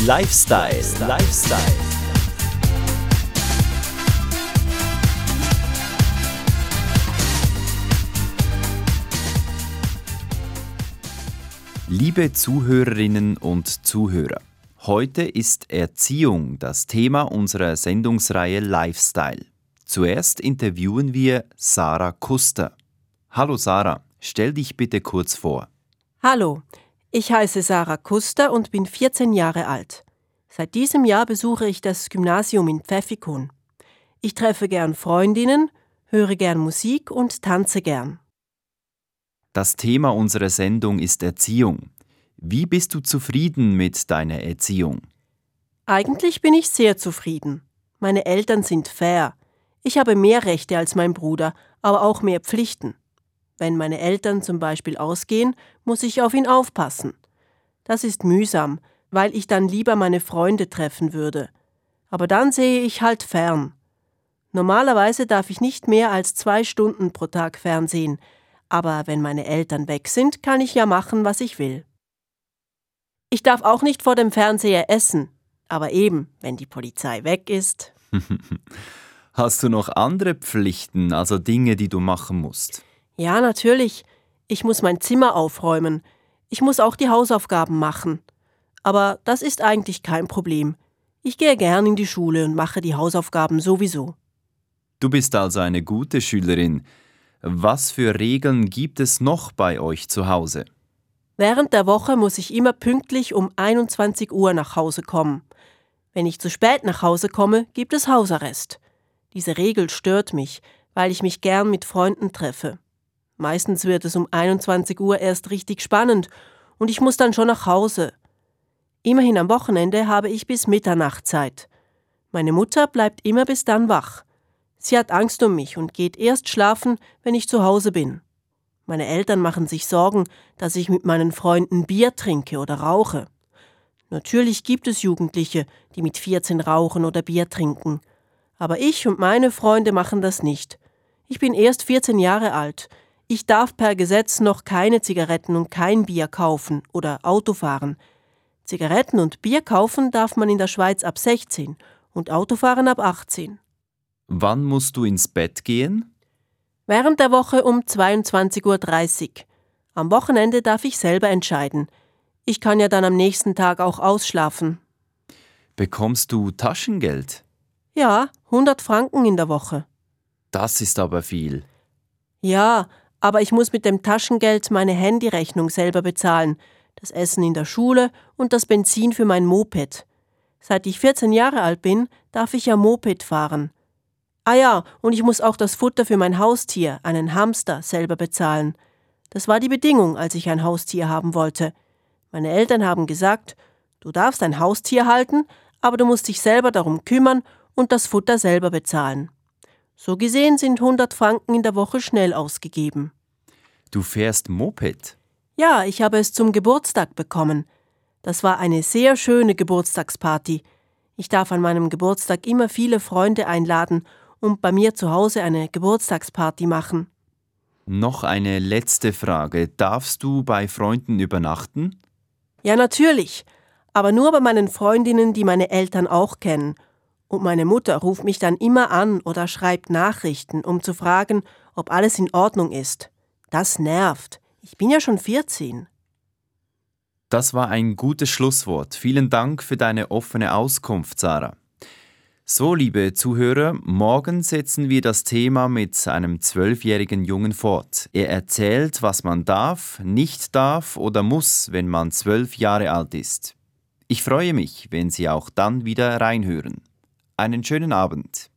Lifestyle. Liebe Zuhörerinnen und Zuhörer, heute ist Erziehung das Thema unserer Sendungsreihe Lifestyle. Zuerst interviewen wir Sarah Kuster. Hallo Sarah, stell dich bitte kurz vor. Hallo, ich heiße Sarah Kuster und bin 14 Jahre alt. Seit diesem Jahr besuche ich das Gymnasium in Pfäffikon. Ich treffe gern Freundinnen, höre gern Musik und tanze gern. Das Thema unserer Sendung ist Erziehung. Wie bist du zufrieden mit deiner Erziehung? Eigentlich bin ich sehr zufrieden. Meine Eltern sind fair. Ich habe mehr Rechte als mein Bruder, aber auch mehr Pflichten. Wenn meine Eltern zum Beispiel ausgehen, muss ich auf ihn aufpassen. Das ist mühsam, weil ich dann lieber meine Freunde treffen würde. Aber dann sehe ich halt fern. Normalerweise darf ich nicht mehr als 2 Stunden pro Tag fernsehen, aber wenn meine Eltern weg sind, kann ich ja machen, was ich will. Ich darf auch nicht vor dem Fernseher essen, aber eben, wenn die Polizei weg ist. Hast du noch andere Pflichten, also Dinge, die du machen musst? Ja, natürlich. Ich muss mein Zimmer aufräumen. Ich muss auch die Hausaufgaben machen. Aber das ist eigentlich kein Problem. Ich gehe gern in die Schule und mache die Hausaufgaben sowieso. Du bist also eine gute Schülerin. Was für Regeln gibt es noch bei euch zu Hause? Während der Woche muss ich immer pünktlich um 21 Uhr nach Hause kommen. Wenn ich zu spät nach Hause komme, gibt es Hausarrest. Diese Regel stört mich, weil ich mich gern mit Freunden treffe. Meistens wird es um 21 Uhr erst richtig spannend und ich muss dann schon nach Hause. Immerhin am Wochenende habe ich bis Mitternacht Zeit. Meine Mutter bleibt immer bis dann wach. Sie hat Angst um mich und geht erst schlafen, wenn ich zu Hause bin. Meine Eltern machen sich Sorgen, dass ich mit meinen Freunden Bier trinke oder rauche. Natürlich gibt es Jugendliche, die mit 14 rauchen oder Bier trinken. Aber ich und meine Freunde machen das nicht. Ich bin erst 14 Jahre alt. Ich darf per Gesetz noch keine Zigaretten und kein Bier kaufen oder Auto fahren. Zigaretten und Bier kaufen darf man in der Schweiz ab 16 und Autofahren ab 18. Wann musst du ins Bett gehen? Während der Woche um 22:30 Uhr. Am Wochenende darf ich selber entscheiden. Ich kann ja dann am nächsten Tag auch ausschlafen. Bekommst du Taschengeld? Ja, 100 Franken in der Woche. Das ist aber viel. Ja, aber ich muss mit dem Taschengeld meine Handyrechnung selber bezahlen, das Essen in der Schule und das Benzin für mein Moped. Seit ich 14 Jahre alt bin, darf ich ja Moped fahren. Ah ja, und ich muss auch das Futter für mein Haustier, einen Hamster, selber bezahlen. Das war die Bedingung, als ich ein Haustier haben wollte. Meine Eltern haben gesagt, du darfst ein Haustier halten, aber du musst dich selber darum kümmern und das Futter selber bezahlen. So gesehen sind 100 Franken in der Woche schnell ausgegeben. Du fährst Moped? Ja, ich habe es zum Geburtstag bekommen. Das war eine sehr schöne Geburtstagsparty. Ich darf an meinem Geburtstag immer viele Freunde einladen und bei mir zu Hause eine Geburtstagsparty machen. Noch eine letzte Frage. Darfst du bei Freunden übernachten? Ja, natürlich. Aber nur bei meinen Freundinnen, die meine Eltern auch kennen. Und meine Mutter ruft mich dann immer an oder schreibt Nachrichten, um zu fragen, ob alles in Ordnung ist. Das nervt. Ich bin ja schon 14. Das war ein gutes Schlusswort. Vielen Dank für deine offene Auskunft, Sarah. So, liebe Zuhörer, morgen setzen wir das Thema mit einem 12-jährigen Jungen fort. Er erzählt, was man darf, nicht darf oder muss, wenn man 12 Jahre alt ist. Ich freue mich, wenn Sie auch dann wieder reinhören. Einen schönen Abend.